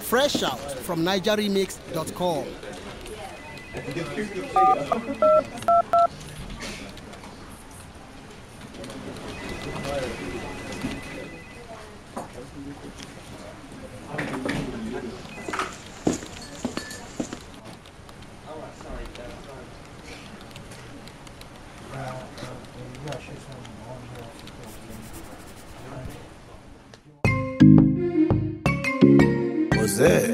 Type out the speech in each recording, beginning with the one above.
Fresh out from NigerRemix.com. What's that?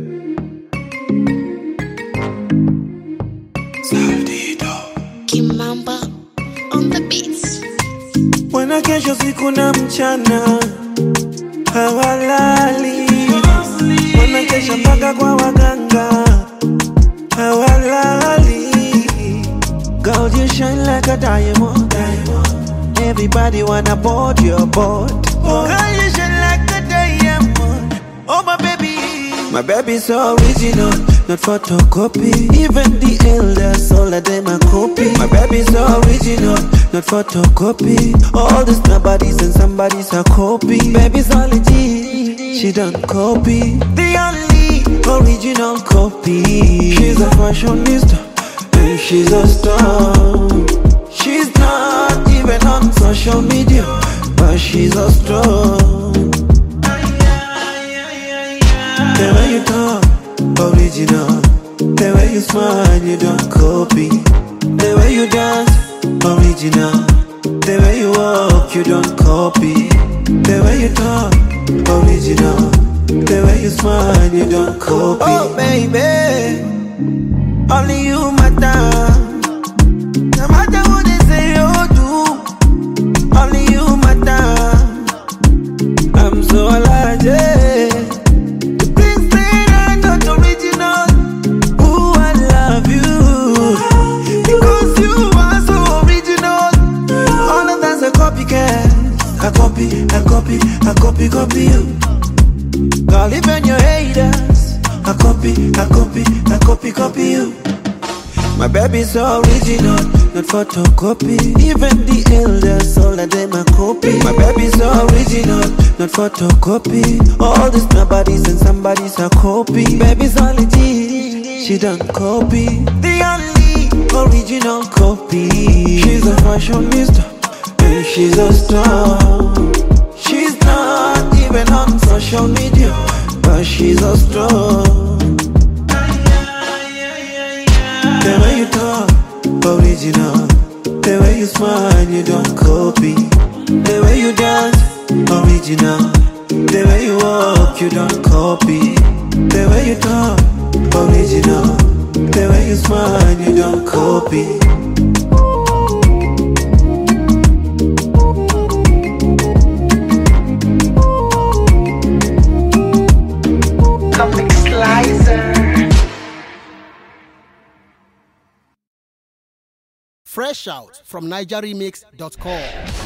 Kimamba on the beats. Wana kesho siku na mchana hawalali, wana kesha mpaka kwa waganga hawalali. Girl, you shine like a diamond. Everybody wanna board your board. Girl, you shine like a diamond. Oh my baby's so original, not photocopy. Even the elders, all of them are copy. My baby's so original, not photocopy. All these nobodies and somebody's a copy. Baby's all legit, she don't copy. The only original copy. She's a fashionista and she's a star. She's not even on social media, but she's a star. The way you talk, original. The way you smile, you don't copy. The way you dance, original. The way you walk, you don't copy. The way you talk, original. The way you smile, you don't copy. Oh baby, only you matter. No matter what they say or do, only you matter. I'm so allergic. Copy you. Girl, even your haters, I copy you. My baby's so original, not photocopy. Even the elders, all of them are copy. My baby's so original, not photocopy. All these nobodies and somebody's a copy. Baby's all legit, she don't copy. The only original copy. She's a fashionista and she's a star. She's not even on social media, but she's a star. The way you talk, original. The way you smile, you don't copy. The way you dance, original. The way you walk, you don't copy. The way you talk, original. The way you smile, you don't copy. Fresh out from NigerRemix.com.